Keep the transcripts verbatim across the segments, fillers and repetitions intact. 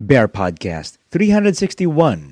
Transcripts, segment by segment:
Bear Podcast three sixty-one.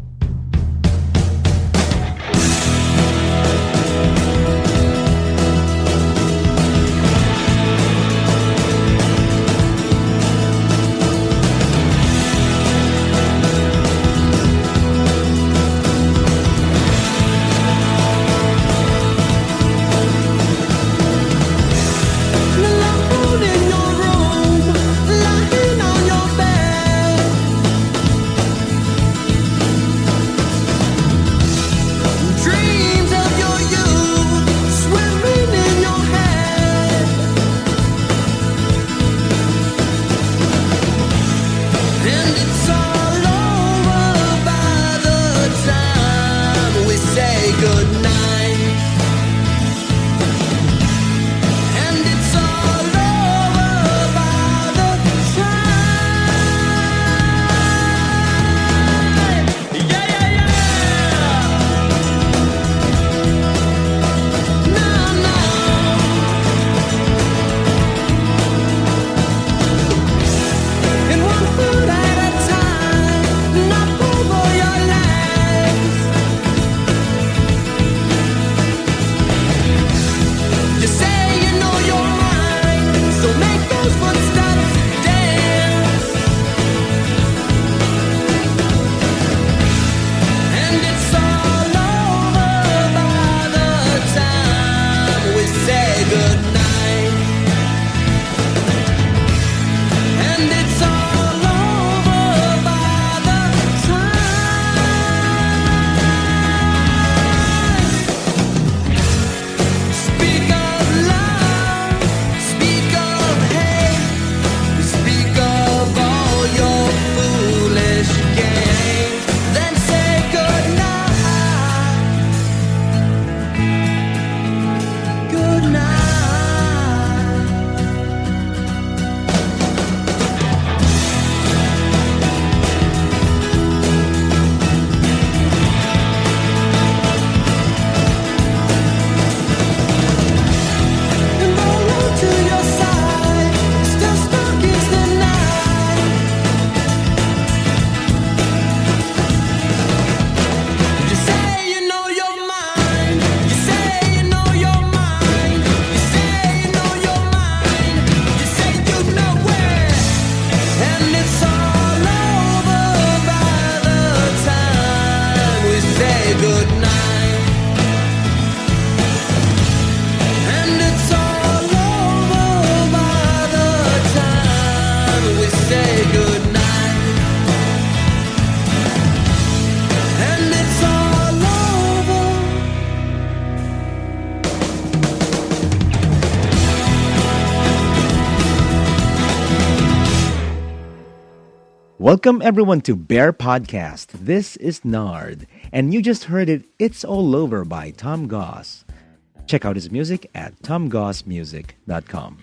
Welcome everyone to Bear Podcast. This is Nard, and you just heard it, It's All Over by Tom Goss. Check out his music at tom goss music dot com.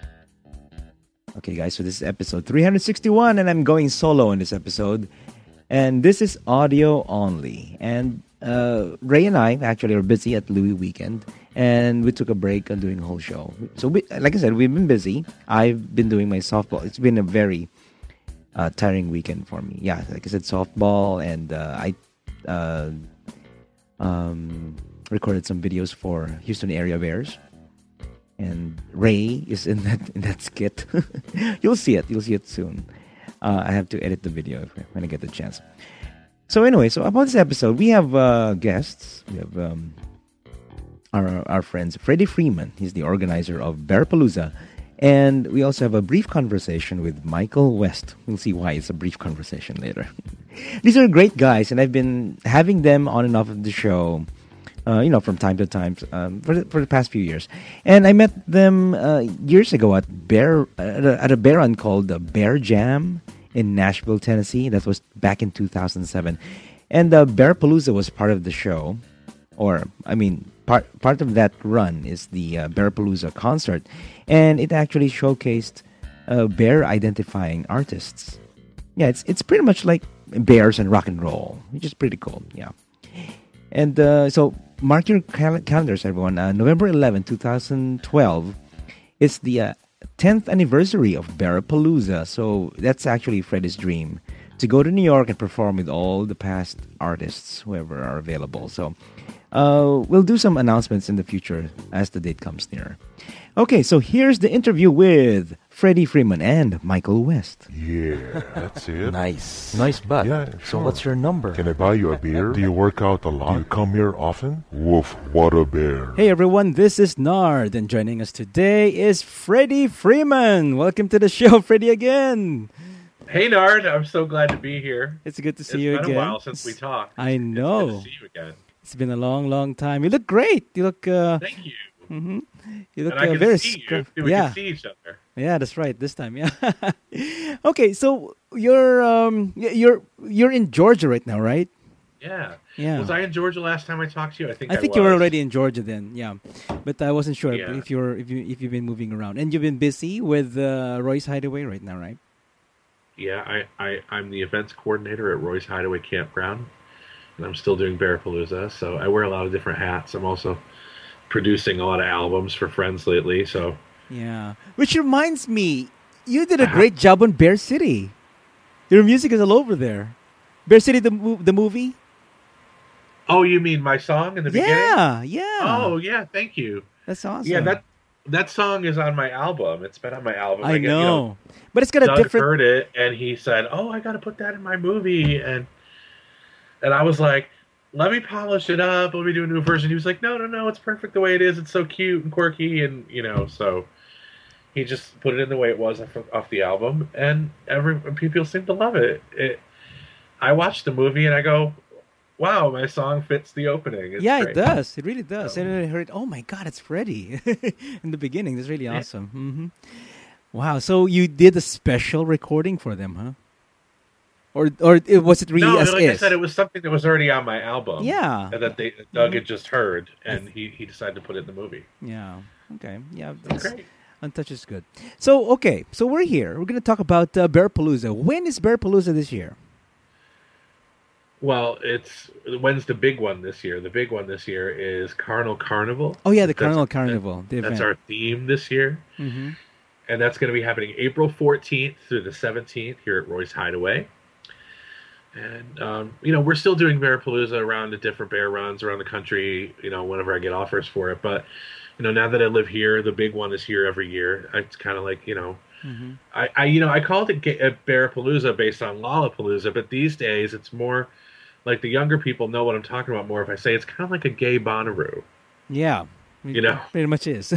Okay guys, so this is episode three sixty-one, and I'm going solo in this episode. And this is audio only. And uh, Ray and I actually are busy at Louis Weekend, and we took a break on doing a whole show. So we, like I said, we've been busy. I've been doing my softball. It's been a very Uh, tiring weekend for me. Yeah, like I said, softball, and uh, I uh, um, recorded some videos for Houston area Bears. And Ray is in that in that skit. You'll see it. You'll see it soon. Uh, I have to edit the video when I get the chance. So anyway, so about this episode, we have uh, guests. We have um, our our friends Freddie Freeman. He's the organizer of Bearpalooza. And we also have a brief conversation with Michael West. We'll see why it's a brief conversation later. These are great guys, and I've been having them on and off of the show, uh, you know, from time to time um, for, the, for the past few years. And I met them uh, years ago at Bear at a, at a bear run called the Bear Jam in Nashville, Tennessee. That was back in two thousand seven. And uh, Bearpalooza was part of the show, or I mean, part part of that run is the uh, Bearpalooza concert. And it actually showcased uh, bear-identifying artists. Yeah, it's it's pretty much like bears and rock and roll, which is pretty cool, yeah. And uh, so, mark your cal- calendars, everyone. Uh, November eleventh, twenty twelve is the uh, tenth anniversary of Bearpalooza. So, that's actually Freddie's dream to go to New York and perform with all the past artists, whoever are available. So uh, we'll do some announcements in the future as the date comes near. Okay, so here's the interview with Freddie Freeman and Michael West. Yeah, that's it. Nice. Nice butt. Yeah, So sure. what's your number? Can I buy you a beer? Do you work out a lot? Do you come here often? Woof, what a bear. Hey everyone, this is Nard, and joining us today is Freddie Freeman. Welcome to the show, Freddie, again. Hey Nard, I'm so glad to be here. It's good to see it's you again. again. It's been a while since we talked. I know. It's good to see you again. It's been a long, long time. You look great. You look. Uh, Thank you. mm-hmm. You look and I uh, can very. see scr- you. We yeah, can see each other. yeah, that's right. This time, yeah. Okay, so you're um y- you're you're in Georgia right now, right? Yeah. Yeah. Was I in Georgia last time I talked to you? I think I I think was. you were already in Georgia then, yeah. But I wasn't sure Yeah. if you're if you if you've been moving around, and you've been busy with uh, Roy's Hideaway right now, right? Yeah, I, I, I'm the events coordinator at Roy's Hideaway Campground, and I'm still doing Bearpalooza, so I wear a lot of different hats. I'm also producing a lot of albums for friends lately, so... Yeah. Which reminds me, you did a Uh-huh. great job on Bear City. Your music is all over there. Bear City, the mo- the movie. Oh, you mean my song in the beginning? Yeah, yeah. Oh, yeah, thank you. That's awesome. Yeah, that that song is on my album. It's been on my album. I get- know. You know But it's got a Doug different. heard it and he said, "Oh, I got to put that in my movie," and and I was like, "Let me polish it up. Let me do a new version." He was like, "No, no, no, it's perfect the way it is. It's so cute and quirky," and you know, so he just put it in the way it was off, off the album, and every people seem to love it. It. I watched the movie and I go, "Wow, my song fits the opening." It's Yeah, great. it does. It really does. So- And I heard, oh my God, it's Freddie in the beginning. That's really Yeah. awesome. hmm Wow. So you did a special recording for them, huh? Or or it- was it really No, as like I is? said, it was something that was already on my album. Yeah. and that they Doug had just heard, and he, he decided to put it in the movie. Yeah. Okay. Yeah. That's That's, great. Untouched is good. So okay. So we're here. We're gonna talk about uh, Bearpalooza. When is Bearpalooza this year? Well, it's when's the big one this year? The big one this year is Carnal Carnival. Oh yeah, the That's- Carnival Carnival. The That's event. our theme this year, hmm and that's going to be happening April fourteenth through the seventeenth here at Roy's Hideaway. And um, you know, we're still doing Bearpalooza around the different bear runs around the country. You know, whenever I get offers for it, but you know, now that I live here, the big one is here every year. It's kind of like you know. hmm I, I, you know, I called it Ga- uh, Bearpalooza based on Lollapalooza, but these days it's more like the younger people know what I'm talking about more if I say it's kind of like a gay Bonnaroo. Yeah. You know. pretty much is.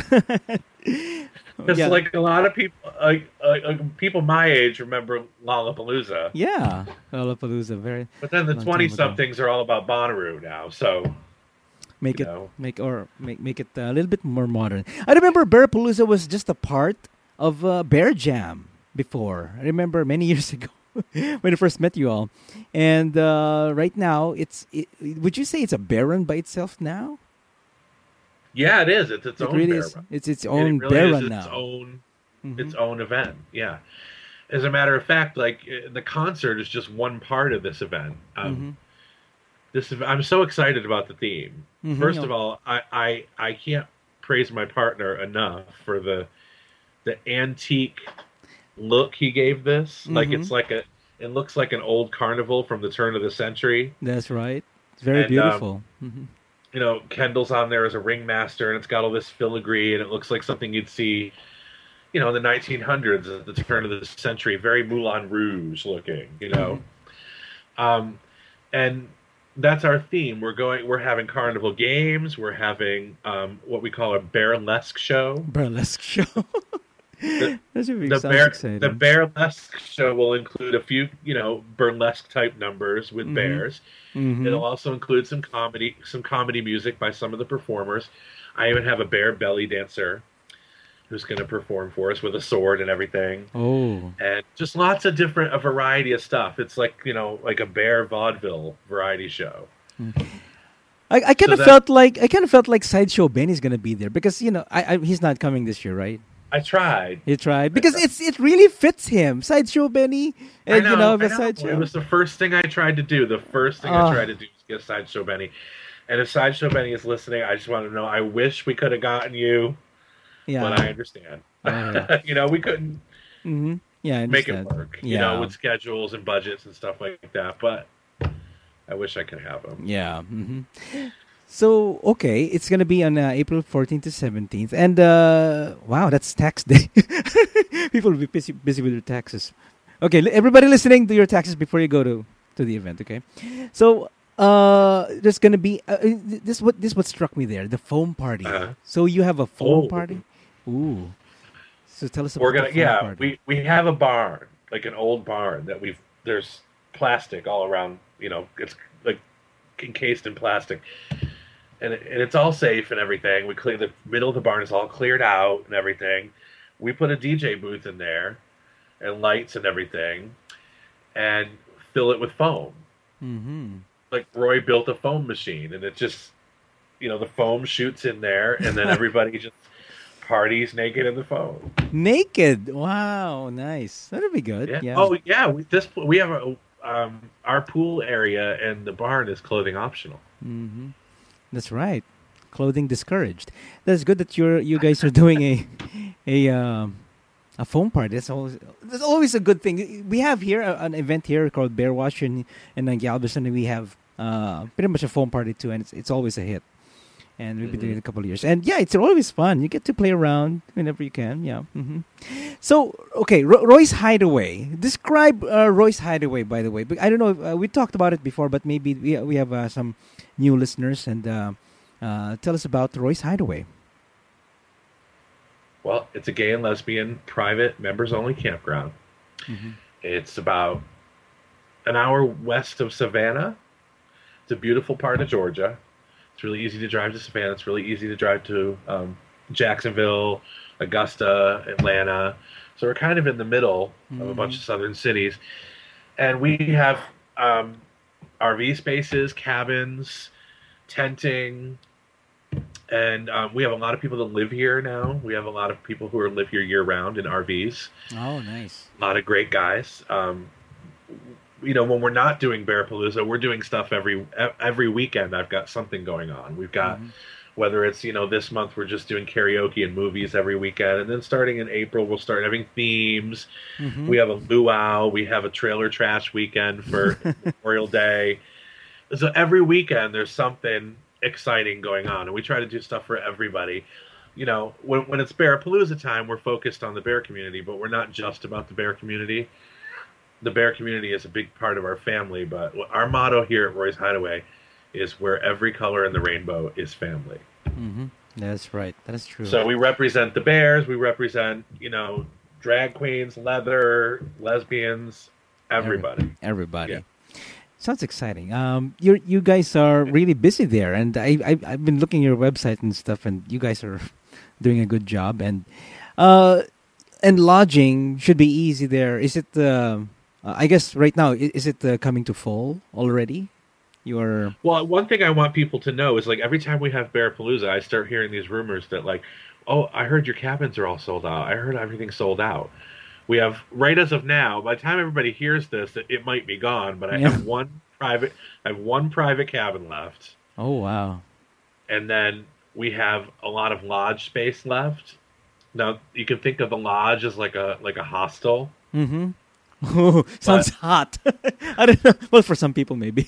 Because yeah. like a lot of people, uh, uh, uh, people my age remember Lollapalooza, Yeah, Lollapalooza. Very but then the Long time twenty ago. somethings are all about Bonnaroo now. So make you it know. make or make make it a little bit more modern. I remember Bearpalooza was just a part of uh, Bear Jam before. I remember many years ago when I first met you all, and uh, right now it's. It, would you say it's a bear run by itself now? yeah, it is. It's its It own really bear is. run. It's its It own really bear is run its now. own Mhm. its own event. Yeah. As a matter of fact, like uh, the concert is just one part of this event. Um, Mhm. This is, I'm so excited about the theme. Mhm. First of all, I, I I can't praise my partner enough for the the antique look he gave this. Like Mhm. it's like a it looks like an old carnival from the turn of the century. That's right. It's very And, um, beautiful. Mhm. You know, Kendall's on there as a ringmaster, and it's got all this filigree, and it looks like something you'd see, you know, in the nineteen hundreds at the turn of the century. Very Moulin Rouge looking, you know. Um, and that's our theme. We're going. We're having carnival games. We're having um, what we call a burlesque show. Burlesque show. that should be The sounds bear, exciting. the burlesque show will include a few, you know, burlesque type numbers with Mhm. bears. Mhm. It'll also include some comedy, some comedy music by some of the performers. I even have a bear belly dancer who's going to perform for us with a sword and everything, Oh. and just lots of different, a variety of stuff. It's like you know, like a bear vaudeville variety show. I, I kind So of that- felt like I kind of felt like Sideshow Benny's gonna be there because you know I, I he's not coming this year, right? I tried. He tried because it's it really fits him, Sideshow Benny, I and know, you know I the know. Sideshow. It was the first thing I tried to do. The first thing Ah. I tried to do was get Sideshow Benny. And if Sideshow Benny is listening, I just want to know. I wish we could have gotten you, yeah. but I understand. Oh, yeah. you know, we couldn't. hmm Yeah, I make it understand. work, you know, Yeah. with schedules and budgets and stuff like that. But I wish I could have them. Yeah. hmm So, okay, it's going to be on uh, April fourteenth to seventeenth. And, uh, wow, that's tax day. People will be busy, busy with their taxes. Okay, li- everybody listening, do your taxes before you go to, to the event, okay? So, uh, there's going to be, uh, uh, this what this what struck me there, the foam party. Uh-huh. So, you have a foam Oh, party? Ooh. So, tell us we're about the gonna, foam yeah, party. we we have a barn, like an old barn that we've there's plastic all around. You know, it's like encased in plastic, and it, and it's all safe and everything. We clean the middle of the barn is all cleared out and everything. We put a D J booth in there and lights and everything, and fill it with foam. Mm-hmm. Like Roy built a foam machine, and it just, you know, the foam shoots in there, and then everybody just parties naked in the foam. Naked. Wow, nice. That'll be good. Yeah. Yeah. Oh, yeah. We, this we have a um, our pool area and the barn is clothing optional. Mm-hmm. That's right. Clothing discouraged. That's good that you're you guys are doing a a um, a foam party. That's always that's always a good thing. We have here a, an event here called Bear Wash in in uh, Galveston, and we have uh, pretty much a foam party too, and it's it's always a hit. And we've been doing it a couple of years, and yeah, it's always fun. You get to play around whenever you can. Yeah. hmm So okay, Ro- Roy's Hideaway. Describe uh, Roy's Hideaway, by the way. But I don't know. If, uh, we talked about it before, but maybe we we have uh, some new listeners, and uh, uh, tell us about Roy's Hideaway. Well, it's a gay and lesbian private members only campground. Mm-hmm. It's about an hour west of Savannah. It's a beautiful part of Georgia. It's really easy to drive to Savannah. It's really easy to drive to um, Jacksonville, Augusta, Atlanta. So we're kind of in the middle of a bunch of southern cities. And we have um, R V spaces, cabins, tenting, and um, we have a lot of people that live here now. We have a lot of people who are live here year-round in R Vs. Oh, nice. A lot of great guys. Um, you know, when we're not doing Bearpalooza, we're doing stuff every every weekend. I've got something going on. We've got, mm-hmm. whether it's, you know, this month we're just doing karaoke and movies every weekend. And then starting in April, we'll start having themes. Mm-hmm. We have a luau. We have a trailer trash weekend for Memorial Day. So every weekend there's something exciting going on. And we try to do stuff for everybody. You know, when, when it's Bearpalooza time, we're focused on the bear community, but we're not just about the bear community. The bear community is a big part of our family, but our motto here at Roy's Hideaway is where every color in the rainbow is family. Mm-hmm. That's right. That is true. So we represent the bears. We represent, you know, drag queens, leather, lesbians, everybody. Every, everybody. Yeah. Sounds exciting. Um, you you guys are really busy there, and I, I I've been looking at your website and stuff, and you guys are doing a good job. And uh, and lodging should be easy there. Is it? Uh, Uh, I guess right now, is it uh, coming to fall already? You're Well, one thing I want people to know is, like, every time we have Bearpalooza, I start hearing these rumors that, like, oh, I heard your cabins are all sold out. I heard everything's sold out. We have, right as of now, by the time everybody hears this, it, it might be gone, but I yeah. have one private, I have one private cabin left. Oh, wow. And then we have a lot of lodge space left. Now, you can think of the lodge as like a like a hostel. Mm-hmm. Oh, sounds but, hot. I don't know. Well, for some people, maybe.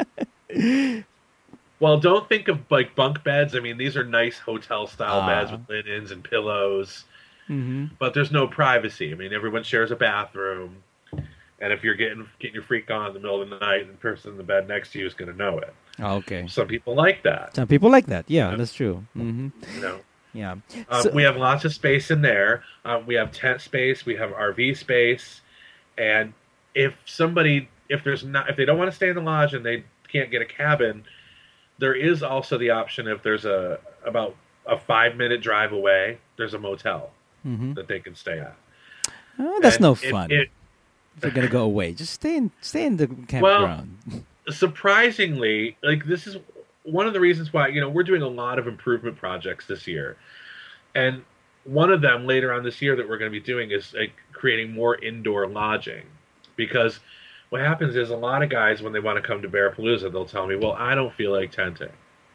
Well, don't think of like bunk beds. I mean, these are nice hotel-style uh, beds with linens and pillows. Mm-hmm. But there's no privacy. I mean, everyone shares a bathroom. And if you're getting getting your freak on in the middle of the night, the person in the bed next to you is going to know it. Oh, okay. Some people like that. Some people like that. Yeah, you know? That's true. Mm-hmm. You know. Yeah. Um, so, we have lots of space in there. Um, we have tent space. We have R V space. And if somebody, if there's not, if they don't want to stay in the lodge and they can't get a cabin, there is also the option if there's a about a five minute drive away, there's a motel mm-hmm. that they can stay at. Oh, that's and no it, fun. It, if you're gonna go away, just stay in, stay in the campground. Well, surprisingly, like this is one of the reasons why you know we're doing a lot of improvement projects this year, and. One of them later on this year that we're going to be doing is like creating more indoor lodging, because what happens is a lot of guys when they want to come to Bearpalooza, they'll tell me, "Well, I don't feel like tenting."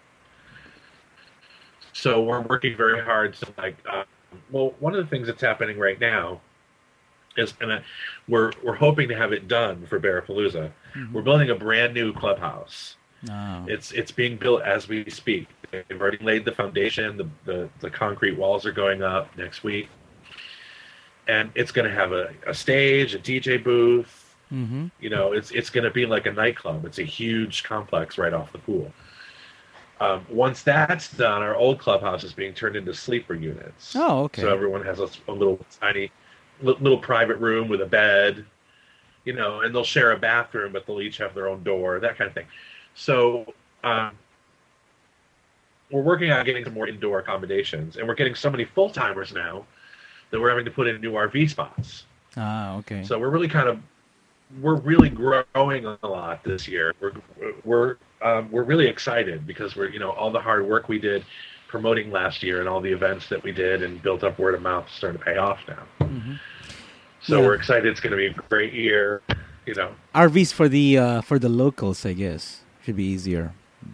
So we're working very hard to like. Uh, well, one of the things that's happening right now is, and uh, we're we're hoping to have it done for Bearapalooza. Mm-hmm. We're building a brand new clubhouse. Oh. It's it's being built as we speak. They've already laid the foundation. The the, the concrete walls are going up next week, and it's going to have a, a stage, a D J booth. Mm-hmm. You know, it's it's going to be like a nightclub. It's a huge complex right off the pool. Um, once that's done, our old clubhouse is being turned into sleeper units. Oh, okay. So everyone has a, a little tiny, little private room with a bed, you know, and they'll share a bathroom, but they'll each have their own door, that kind of thing. So um, we're working on getting some more indoor accommodations, and we're getting so many full timers now that we're having to put in new R V spots. Ah, okay. So we're really kind of we're really growing a lot this year. We're we're um, we're really excited because we're you know all the hard work we did promoting last year and all the events that we did and built up word of mouth is starting to pay off now. Mm-hmm. So yeah. we're excited. It's going to be a great year. You know, R Vs for the uh, for the locals, I guess, should be easier.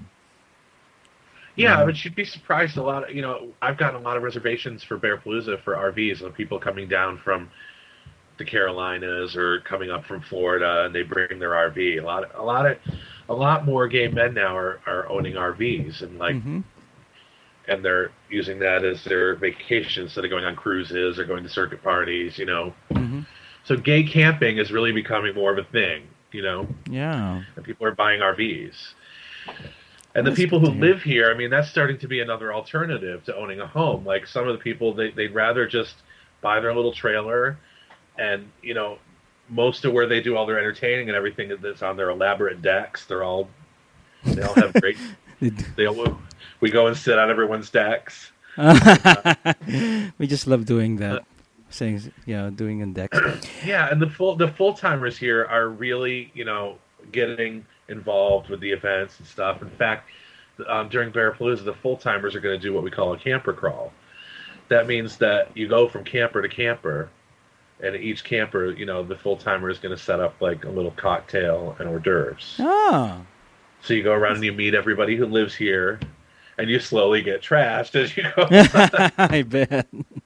Yeah, Mm-hmm. but you'd be surprised. A lot of you know, I've gotten a lot of reservations for Bearapalooza for R Vs of people coming down from the Carolinas or coming up from Florida, and they bring their R V. A lot, a lot of, a lot more gay men now are, are owning R Vs, and like, Mm-hmm. and they're using that as their vacation instead of going on cruises or going to circuit parties. You know, Mm-hmm. so gay camping is really becoming more of a thing. You know, Yeah. and people are buying R Vs. And the That's people good who to hear. live here, I mean, that's starting to be another alternative to owning a home. Like some of the people, they, they'd rather just buy their little trailer. And, you know, most of where they do all their entertaining and everything that's on their elaborate decks. They're all, they all have great, they all, we go and sit on everyone's decks. We just love doing that. Saying, you know, doing in decks. Yeah, and the full the full timers here are really, you know, getting involved with the events and stuff. In fact, um, during Bearapalooza, the full timers are going to do what we call a camper crawl. That means that you go from camper to camper, and each camper, you know, the full timer is going to set up like a little cocktail and hors d'oeuvres. Ah. So you go around and you meet everybody who lives here, and you slowly get trashed as you go. I bet.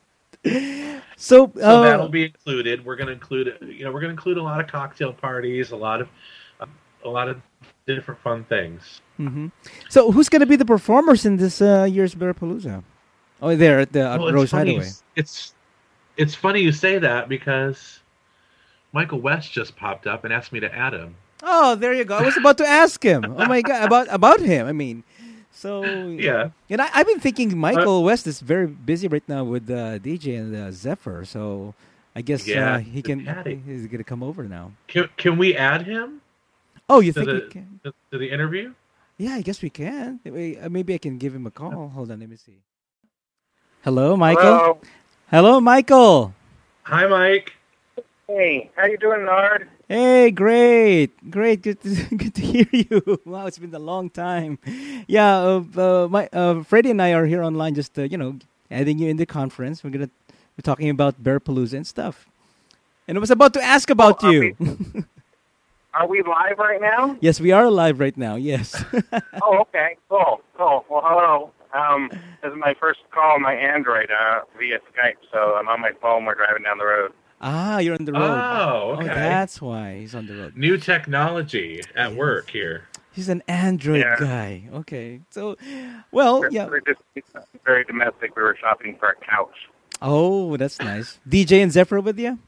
So, So uh, that'll be included. We're going to include, you know, we're going to include a lot of cocktail parties, a lot of, uh, a lot of different fun things. Mm-hmm. So who's going to be the performers in this uh, year's Bearapalooza? Oh, there at the uh, Well, it's Rose funny. Hideaway. you- It's it's funny you say that because Michael West just popped up and asked me to add him. Oh, there you go. I was about to ask him. Oh my god, about about him. I mean, so Yeah. And I, I've been thinking Michael West is very busy right now with uh, D J and uh, Zephyr. So I guess Yeah, uh, he can. Patty. He's gonna come over now. Can can we add him Oh, you to think the we can? to, to the interview? Yeah, I guess we can. Wait, uh, Maybe I can give him a call. Hold on, let me see. Hello, Michael. Hello. Hello, Michael. Hi, Mike. Hey, how you doing, Nard? Hey, great, great, good, to, good to hear you. Wow, it's been a long time. Yeah, uh, uh, my uh, Freddie and I are here online, just uh, you know, adding you in the conference. We're gonna we're talking about Bearapalooza and stuff. And I was about to ask about Oh, are you. Are we live right now? Yes, we are live right now. Yes. Oh, okay. Cool, cool. Well, hello. Um, this is my first call on my Android uh, via Skype, so I'm on my phone. We're driving down the road. Ah, you're on the road. Oh, okay. Oh, that's why he's on the road. New technology at Yes. work here. He's an Android Yeah. guy. Okay, so, well, We're, yeah. we're just very domestic. We were shopping for a couch. Oh, that's nice. D J and Zephyr with you?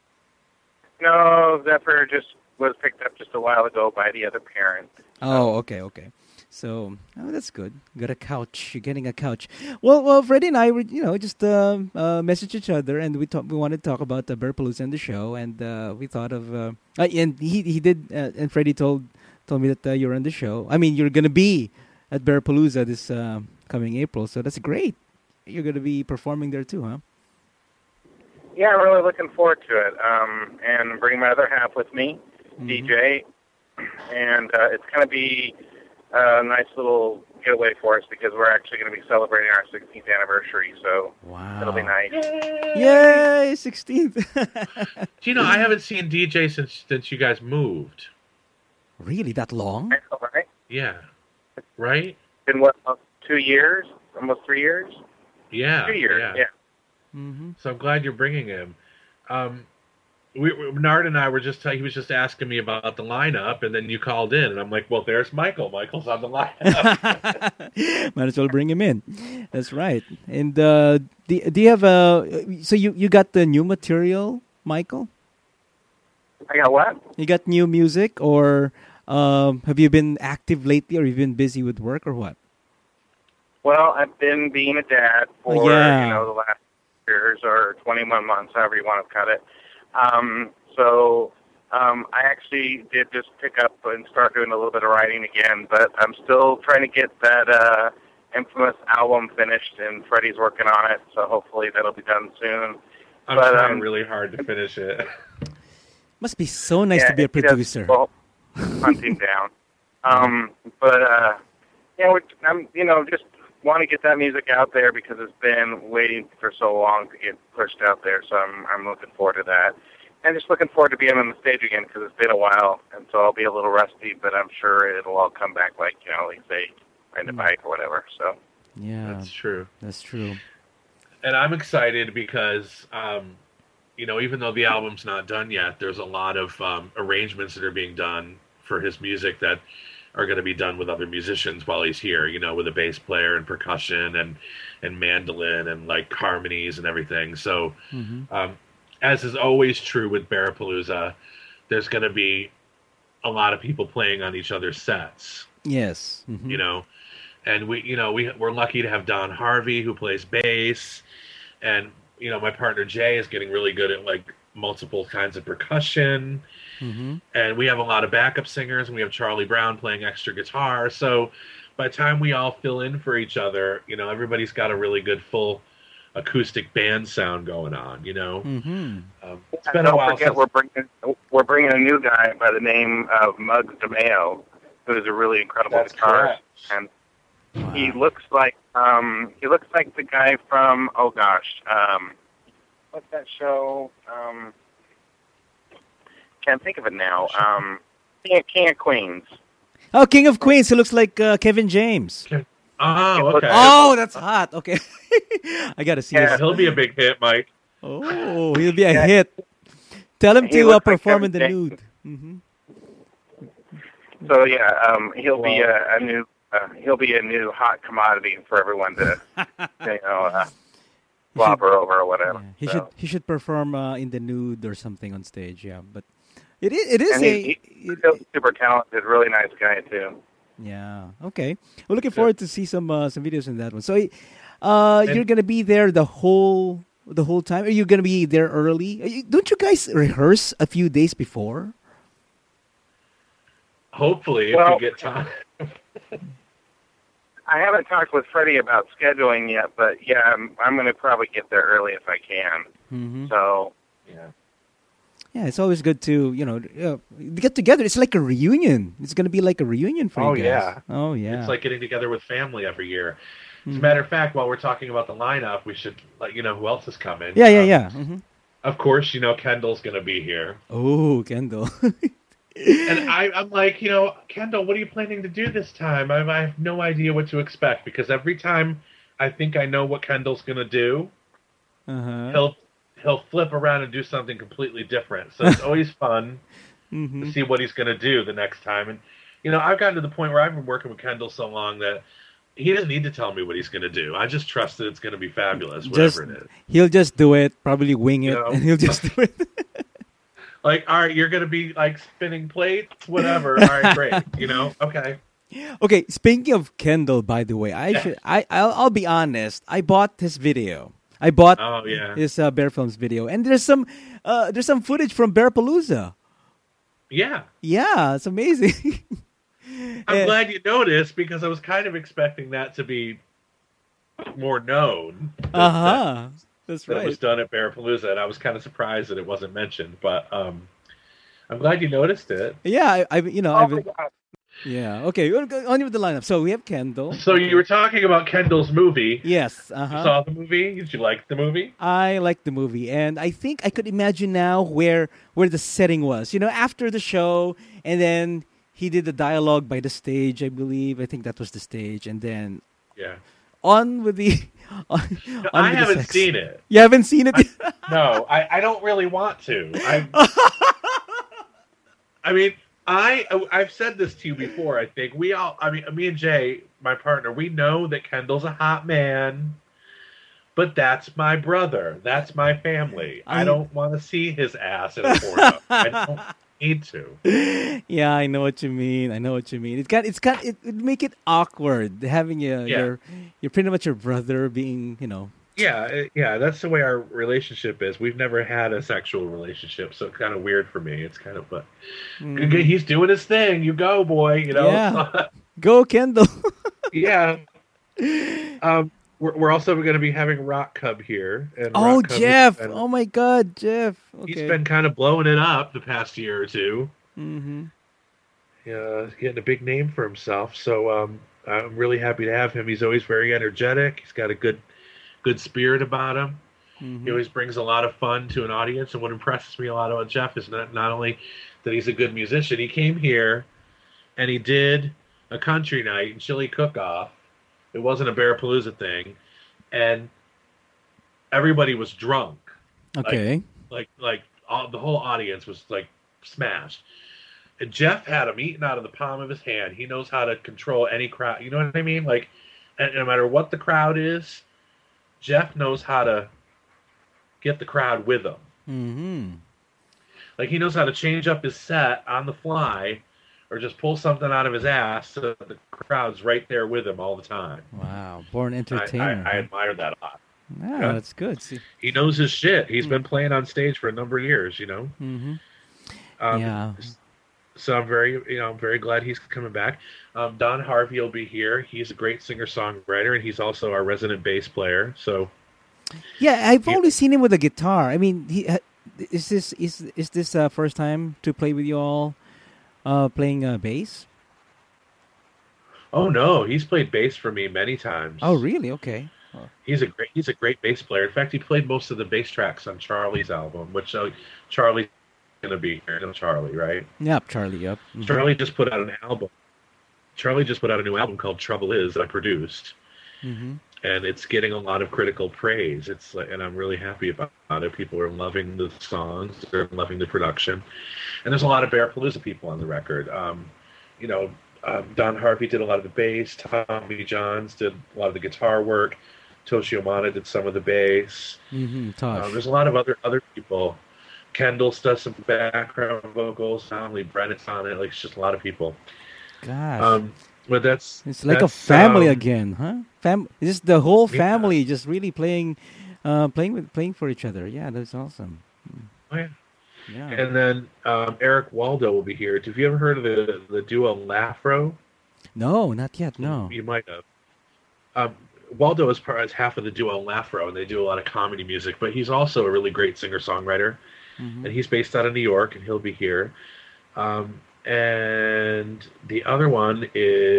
No, Zephyr just was picked up just a while ago by the other parent. Oh, okay, okay. So, oh, that's good. Got a couch. You're getting a couch. Well, well, Freddie and I were, you know, just uh, uh, messaged each other, and we talk, we wanted to talk about the Bearapalooza and the show, and uh, we thought of, uh, uh, and he he did, uh, and Freddie told told me that uh, you're on the show. I mean, you're gonna be at Bearapalooza this uh, coming April, so that's great. You're gonna be performing there too, huh? Yeah, I'm really looking forward to it. Um, and bring my other half with me, D J, and uh, it's going to be a nice little getaway for us because we're actually going to be celebrating our sixteenth anniversary, so Wow. it'll be nice. Yay, sixteenth. Do you know I haven't seen D J since since you guys moved? Really, that long? All right. Yeah. Right? Been what, about two years? Almost three years? Yeah. Two years, Yeah. yeah. Mm-hmm. So I'm glad you're bringing him. Um, we, we, Nard and I were just he was just asking me about the lineup, and then you called in, and I'm like, well, there's Michael. Michael's on the lineup. Might as well bring him in. That's right. And uh, do, do you have a? So you, you got the new material, Michael? I got what? You got new music, or um, have you been active lately, or you've been busy with work, or what? Well, I've been being a dad for Oh, yeah. you know the last years or twenty-one months, however you want to cut it. Um, so um, I actually did just pick up and start doing a little bit of writing again, but I'm still trying to get that uh, infamous album finished, and Freddie's working on it, so hopefully that'll be done soon. I'm but, trying um, really hard to finish it. Must be so nice yeah, to be a he does producer. well, hunting down. Um, but uh, yeah, we're, I'm you know just want to get that music out there because it's been waiting for so long to get pushed out there. So I'm I'm looking forward to that, and just looking forward to being on the stage again because it's been a while, and so I'll be a little rusty, but I'm sure it'll all come back like you know, like say, riding a bike or whatever. So Yeah, That's true. that's true. And I'm excited because, um, you know, even though the album's not done yet, there's a lot of um, arrangements that are being done for his music that are going to be done with other musicians while he's here, you know, with a bass player and percussion and, and mandolin and like harmonies and everything. So, Mm-hmm. um, as is always true with Barapalooza, there's going to be a lot of people playing on each other's sets, Yes. Mm-hmm. you know, and we, you know, we, we're lucky to have Don Harvey who plays bass, and, you know, my partner Jay is getting really good at like multiple kinds of percussion. Mm-hmm. And we have a lot of backup singers, and we have Charlie Brown playing extra guitar. So by the time we all fill in for each other, you know, everybody's got a really good full acoustic band sound going on, you know. Mm-hmm. Um, it's been Don't a while forget since... we're bringing we're bringing a new guy by the name of Muggs DeMeo, who is a really incredible That's guitarist, correct. and Wow. he looks like um he looks like the guy from oh gosh um what's that show um can't think of it now um King, King of Queens. Oh, King of Queens. He looks like uh, Kevin James. Oh, okay. Oh, that's hot. Okay. I got to see Yeah. this. He'll be a big hit, Mike. Oh, he'll be a Yeah. hit. Tell him He to uh, looks like perform in Kevin the James. nude. Mm-hmm. So yeah, um he'll be Wow. a, a new uh, he'll be a new hot commodity for everyone to you know uh, slobber over or whatever. Yeah. He So. should he should perform uh, in the nude or something on stage. Yeah, but it is it is And a he, he's it- still super talented, really nice guy too. yeah. Okay, we're looking forward to see some uh, some videos in that one. So, uh, you're gonna be there the whole the whole time. Are you gonna be there early? Are you- Don't you guys rehearse a few days before? Hopefully, if Well- we get time. I haven't talked with Freddie about scheduling yet, but yeah, I'm, I'm going to probably get there early if I can. Mm-hmm. So, Yeah. Yeah, it's always good to you know uh, get together. It's like a reunion. It's gonna be like a reunion for Oh, you guys. yeah. Oh yeah. It's like getting together with family every year. As Mhm. a matter of fact, while we're talking about the lineup, we should let you know who else is coming. yeah, yeah, Um, yeah. hmm Of course, you know Kendall's going to be here. Oh, Kendall. And I, I'm like, you know, Kendall, what are you planning to do this time? I, I have no idea what to expect, because every time I think I know what Kendall's going to do, uh-huh. he'll he'll flip around and do something completely different. So it's always fun hmm to see what he's going to do the next time. And, you know, I've gotten to the point where I've been working with Kendall so long that he doesn't need to tell me what he's going to do. I just trust that it's going to be fabulous, Just whatever it is. he'll just do it. Probably wing it, You know? and he'll just do it. Like, all right, you're going to be, like, spinning plates, whatever. All right, great. You know, okay. Okay, speaking of Kendall, by the way, I should I I'll, I'll be honest. I bought his video. I bought Oh, yeah. his uh, Bear Films video, and there's some uh, there's some footage from Bearpalooza. Yeah. Yeah, it's amazing. I'm Eh, glad you noticed, because I was kind of expecting that to be more known. that- Uh huh. That's That, that it right. was done at Barapalooza, and I was kind of surprised that it wasn't mentioned. But um, I'm glad you noticed it. Yeah, I, I you know oh I've my God. yeah. Okay, we'll go on with the lineup. So we have Kendall. So you were talking about Kendall's movie. Yes. Uh You huh. saw the movie? Did you like the movie? I like the movie, and I think I could imagine now where where the setting was. You know, after the show, and then he did the dialogue by the stage. I believe. I think that was the stage, and then Yeah. on with the. On, on I with the haven't sex. seen it. You haven't seen it. No, I, I don't really want to. I, I mean, I I've said this to you before. I think we all. I mean, me and Jay, my partner, we know that Kendall's a hot man, but that's my brother. That's my family. I, I don't want to see his ass in a porno. I don't need to. Yeah, I know what you mean. I know what you mean. It's got. It's got. It would make it awkward having your Yeah. your. You're pretty much your brother being. You know. Yeah, it- yeah, that's the way our relationship is. We've never had a sexual relationship, so it's kind of weird for me. It's kind of, but Mm. he's doing his thing. You go, boy. You know. Yeah. Go, Kendall. Yeah. Um, we're we're also going to be having Rock Cub here. And Oh, Rock Cub has Jeff. been- Oh, my God, Jeff. Okay. He's been kind of blowing it up the past year or two. Mm-hmm. Yeah, he's getting a big name for himself. So um, I'm really happy to have him. He's always very energetic. He's got a good, good spirit about him. Mm-hmm. He always brings a lot of fun to an audience. And what impresses me a lot about Jeff is not, not only that he's a good musician, he came here and he did a country night and chili cook-off. It wasn't a Bearpalooza thing. And everybody was drunk. Okay. Like, like all, the whole audience was like smashed. And Jeff had him eating out of the palm of his hand. He knows how to control any crowd. You know what I mean? Like, and no matter what the crowd is, Jeff knows how to get the crowd with him. Mm-hmm. Like, he knows how to change up his set on the fly or just pull something out of his ass so that the crowd's right there with him all the time. Wow. Born I, I, entertainer. I huh? admire that a lot. Yeah, Yeah. that's good. See. He knows his shit. He's been playing on stage for a number of years, you know? Mm-hmm. Um, Yeah. So I'm very, you know, I'm very glad he's coming back. Um, Don Harvey will be here. He's a great singer-songwriter, and he's also our resident bass player. So Yeah, I've Yeah. only seen him with a guitar. I mean, he uh, is this is is this uh, first time to play with you all, uh, playing uh, bass? Oh no, he's played bass for me many times. Oh, really? Okay. Oh. He's a great he's a great bass player. In fact, he played most of the bass tracks on Charlie's album, which uh, Charlie's gonna be here. You know Charlie, right? Yep, Charlie. Yep. Mhm. Charlie just put out an album. Charlie just put out a new album called Trouble Is that I produced, Mhm. and it's getting a lot of critical praise. It's like, and I'm really happy about it. People are loving the songs, they're loving the production, and there's a lot of Bearpalooza people on the record. Um, you know, um, Don Harvey did a lot of the bass. Tommy Johns did a lot of the guitar work. Toshi Omana did some of the bass. Mhm. Tosh. Um, there's a lot of other other people. Kendall does some background vocals. Not only Brennan's on it, like it's just a lot of people. Gosh. Um, but that's it's like a that's, family um, again, huh? Fam. Just the whole Yeah. family just really playing, uh, playing with playing for each other. Yeah, that's awesome. Oh, yeah. Yeah. And then um, Eric Waldo will be here. Have you ever heard of the the duo Lafro? No, not yet. No. You might have. Um, Waldo is part is half of the duo Lafro, and they do a lot of comedy music. But he's also a really great singer songwriter, Mhm. and he's based out of New York, and he'll be here. Um, and the other one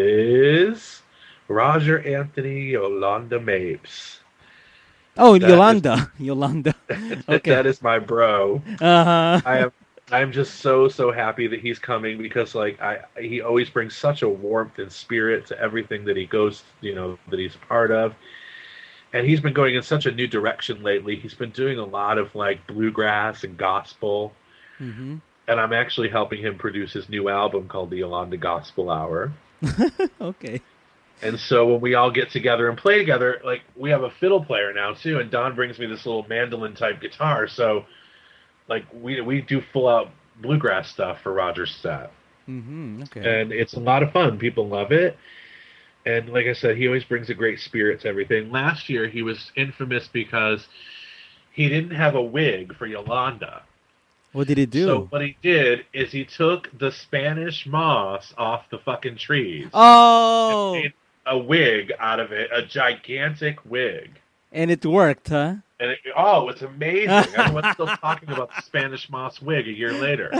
is Roger Anthony Yolanda Mapes. Oh, that is- Yolanda. Yolanda. Okay. That is my bro. Uh-huh. I am I'm just so so happy that he's coming because like I he always brings such a warmth and spirit to everything that he goes, you know, that he's a part of. And he's been going in such a new direction lately. He's been doing a lot of like bluegrass and gospel. Mm-hmm. And I'm actually helping him produce his new album called the Yolanda Gospel Hour. Okay. And so when we all get together and play together, like we have a fiddle player now too, and Don brings me this little mandolin type guitar. So like we we do full out bluegrass stuff for Roger's set. Mm-hmm. Okay. And it's a lot of fun. People love it. And like I said, he always brings a great spirit to everything. Last year he was infamous because he didn't have a wig for Yolanda. What did he do? So what he did is he took the Spanish moss off the fucking trees. Oh, And made a wig out of it, a gigantic wig. and it worked, huh? And it, oh, it's amazing. Everyone's still talking about the Spanish moss wig a year later.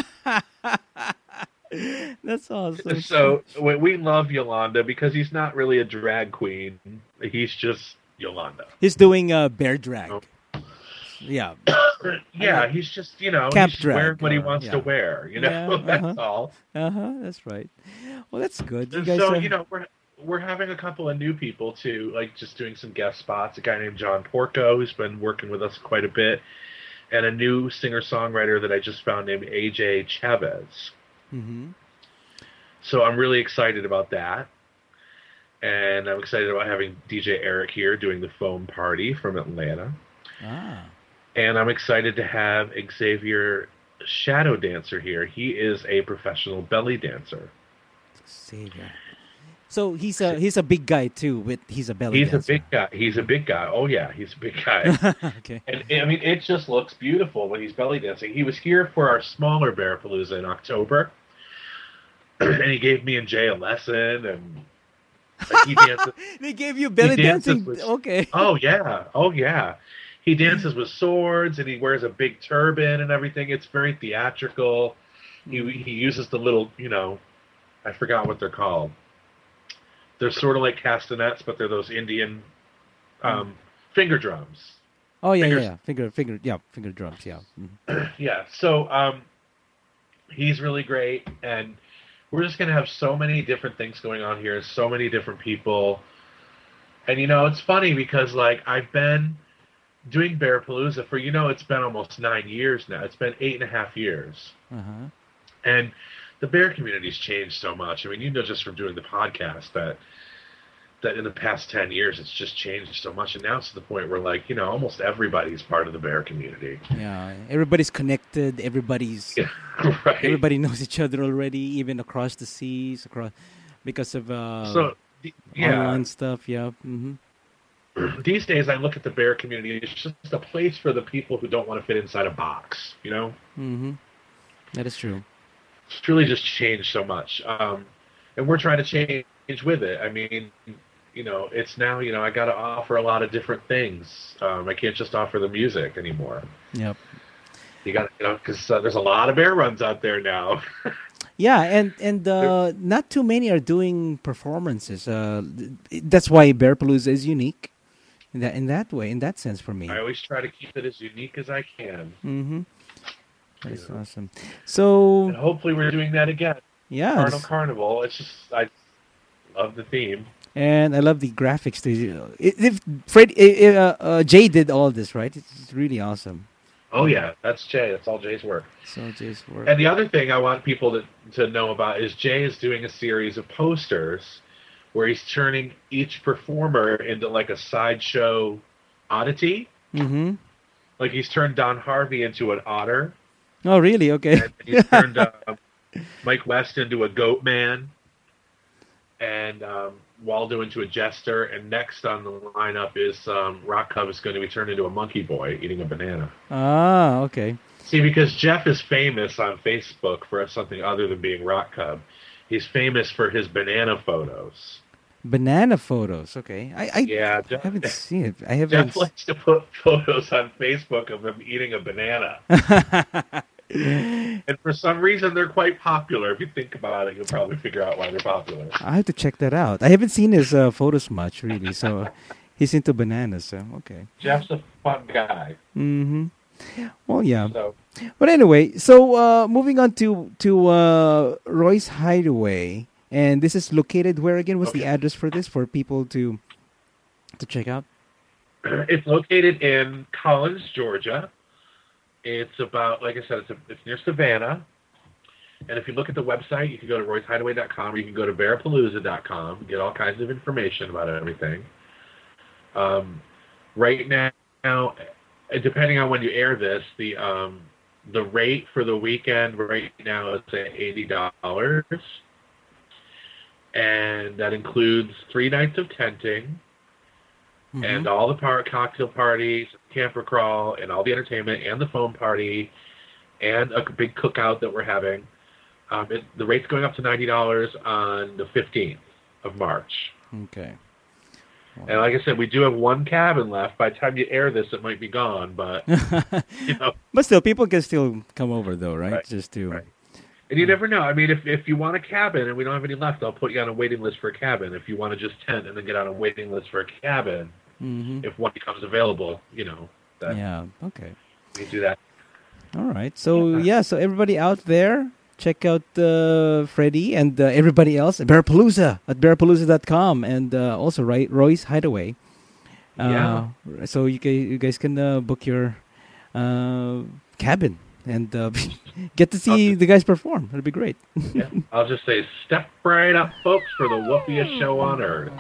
That's awesome. So we, we love Yolanda because he's not really a drag queen. He's just Yolanda. He's doing uh, bear drag. Oh. Yeah. Yeah, he's just, you know, Cap he's just drag, wearing what he or- wants yeah. to wear. You know, Yeah, that's uh-huh. all. Uh huh. That's right. Well, that's good. You And guys so, are... you know, we're we're having a couple of new people too, like just doing some guest spots. A guy named John Porco who's been working with us quite a bit, and a new singer-songwriter that I just found named A J Chavez. Mm-hmm. So I'm really excited about that. And I'm excited about having D J Eric here doing the foam party from Atlanta. Ah. And I'm excited to have Xavier Shadow Dancer here. He is a professional belly dancer. Xavier. So he's a he's a big guy too. With he's a belly He's dancer. a big guy. He's a big guy. Oh yeah, he's a big guy. Okay. And I mean, it just looks beautiful when he's belly dancing. He was here for our smaller Bearpalooza in October, and he gave me and Jay a lesson, and like, he dances. They gave you belly he dances dancing. with- Okay. Oh yeah, oh yeah. He dances with swords, and he wears a big turban and everything. It's very theatrical. He he uses the little, you know, I forgot what they're called. They're sort of like castanets, but they're those Indian um, finger drums. Oh yeah, Fingers. yeah, yeah. Finger, finger, yeah, finger drums. Yeah. Mhm. Yeah, so um, he's really great, and we're just going to have so many different things going on here, so many different people. And, you know, it's funny because, like, I've been doing Bearpalooza for, you know, it's been almost nine years now. It's been eight and a half years. Uh-huh. And the bear community's changed so much. I mean, you know, just from doing the podcast that that in the past ten years, it's just changed so much. And now it's to the point where, like, you know, almost everybody's part of the bear community. Yeah. Everybody's connected. Everybody's Yeah, right. everybody knows each other already, even across the seas, across because of uh, So, the- yeah. online stuff. Yeah. Mm-hmm. These days, I look at the bear community. It's just a place for the people who don't want to fit inside a box. You know, Mm-hmm. That is true. it's really just changed so much, um, and we're trying to change with it. I mean, you know, it's now. You know, I got to offer a lot of different things. Um, I can't just offer the music anymore. Yep. You got, you know, because uh, there's a lot of bear runs out there now. Yeah, and and uh, not too many are doing performances. Uh, th- that's why Bearpalooza is unique in that in that way, in that sense for me. I always try to keep it as unique as I can, Mm-hmm. That's Yeah. awesome. So and hopefully, we're doing that again. yeah, Carnival Carnival. It's just I love the theme. and I love the graphics. Too. If if Fred, uh, uh, Jay did all this, right? It's really awesome. Oh yeah, that's Jay. That's all Jay's work. So Jay's work. And the other thing I want people to, to know about is Jay is doing a series of posters where he's turning each performer into like a sideshow oddity. Mm-hmm. Like he's turned Don Harvey into an otter, Oh, really? Okay. and he's turned uh, Mike West into a goat man, and um, Waldo into a jester. And next on the lineup is um, Rock Cub is going to be turned into a monkey boy eating a banana. Ah, okay. See, because Jeff is famous on Facebook for something other than being Rock Cub. He's famous for his banana photos. Banana photos. Okay. I I Yeah, Jeff, haven't seen it. I haven't. Jeff likes to put photos on Facebook of him eating a banana. And for some reason, they're quite popular. If you think about it, you'll probably figure out why they're popular. I have to check that out. I haven't seen his uh, photos much, really. So he's into bananas. So okay. Jeff's a fun guy. Mm-hmm. Well, yeah. So, But anyway, so uh, moving on to to uh, Roy's Hideaway, and this is located where again? What's the Okay. address for this for people to to check out? it's located in Collins, Georgia. It's about, like I said, it's, a, it's near Savannah. And if you look at the website, you can go to roys hideaway dot com, or you can go to bearpalooza dot com, get all kinds of information about everything. Um, right now, uh, depending on when you air this, the um, the rate for the weekend right now is at eighty dollars. And that includes three nights of tenting, Mhm. and all the par- cocktail parties, camper crawl, and all the entertainment, and the foam party, and a big cookout that we're having. Um, it, the rate's going up to ninety dollars on the fifteenth of March. Okay. And like I said, we do have one cabin left. By the time you air this, it might be gone, but, you know, But still, people can still come over, though, right? Right, Just to. right. and you never know. I mean, if, if you want a cabin and we don't have any left, I'll put you on a waiting list for a cabin. If you want to just tent and then get on a waiting list for a cabin, Mhm. if one becomes available, you know, that Yeah. Okay. you do that. All right. So yeah. So everybody out there, check out uh, Freddie and uh, everybody else. Bearpalooza at bearpalooza dot com, and uh, also Roy, Roy's Hideaway. Uh, Yeah. So you guys, you guys can uh, book your uh, cabin and uh, get to see the guys perform. It'll be great. Yeah. I'll just say, step right up, folks, for the whoopiest show on earth.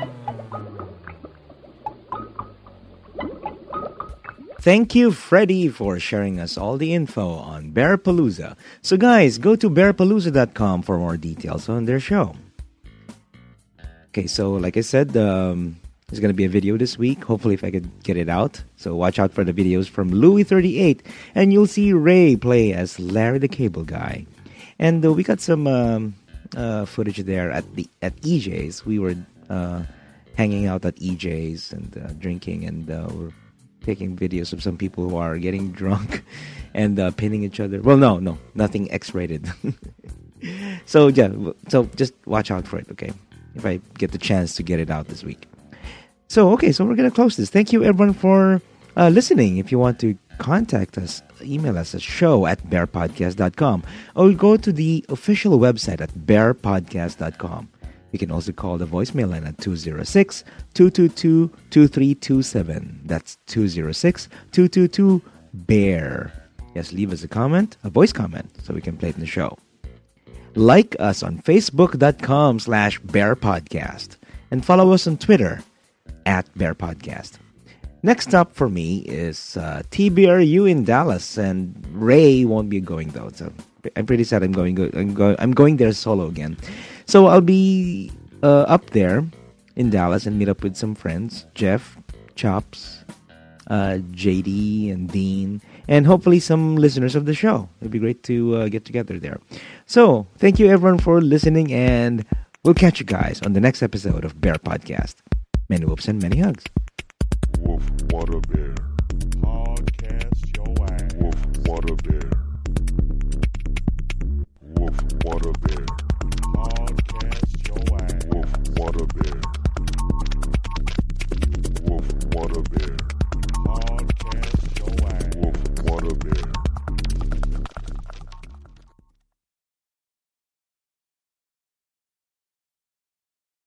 Thank you, Freddie, for sharing us all the info on Bearpalooza. So guys, go to bearpalooza dot com for more details on their show. Okay, so like I said, um, there's going to be a video this week. Hopefully if I could get it out. So watch out for the videos from Louis thirty-eight. And you'll see Ray play as Larry the Cable Guy. And uh, we got some um, uh, footage there at the at E J's. We were uh, hanging out at E J's and uh, drinking, and uh, we're taking videos of some people who are getting drunk and uh, pinning each other. Well, no, no, nothing X-rated. So yeah, so just watch out for it, okay? If I get the chance to get it out this week. So okay, so we're gonna close this. Thank you everyone for uh, listening. If you want to contact us, email us at show at bear podcast dot com, or go to the official website at bear podcast dot com. You can also call the voicemail line at two zero six, two two two, two three two seven. That's two zero six, two two two, BEAR. Yes, leave us a comment, a voice comment, so we can play it in the show. Like us on facebook.com slash bearpodcast, and follow us on Twitter at bearpodcast. Next up for me is uh, T B R U in Dallas, and Ray won't be going though, so I'm pretty sad I'm going, go, I'm, go, I'm going there solo again. So I'll be uh, up there in Dallas and meet up with some friends, Jeff, Chops, uh, J D, and Dean, and hopefully some listeners of the show. It'd be great to uh, get together there. So thank you everyone for listening, and we'll catch you guys on the next episode of Bear Podcast. Many whoops and many hugs. Woof, what a bear. Podcast your ass. Woof, what a bear. Woof, what a bear. Podcast your